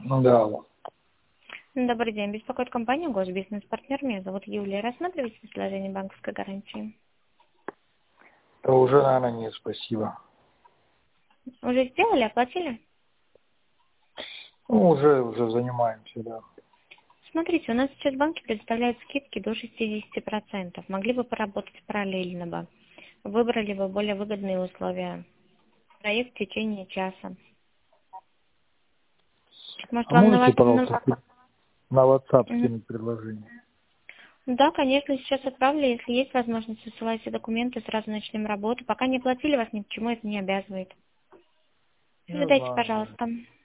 Ну да, алло. Добрый день. Беспокоит компания «Госбизнес-партнер». Меня зовут Юлия. Рассматриваете предложение банковской гарантии? Да уже, наверное, нет, спасибо. Уже сделали, оплатили? Ну, уже занимаемся, да. Смотрите, у нас сейчас банки предоставляют скидки до 60%. Могли бы поработать параллельно бы. Выбрали бы более выгодные условия. Проект в течение часа. Может, А вам можете, пожалуйста, на WhatsApp Мгм. скинуть предложение? Да, конечно, сейчас отправлю. Если есть возможность, высылайте документы, сразу начнем работу. Пока не платили, вас ни к чему это не обязывает. Я Задайте, знаю, да. пожалуйста.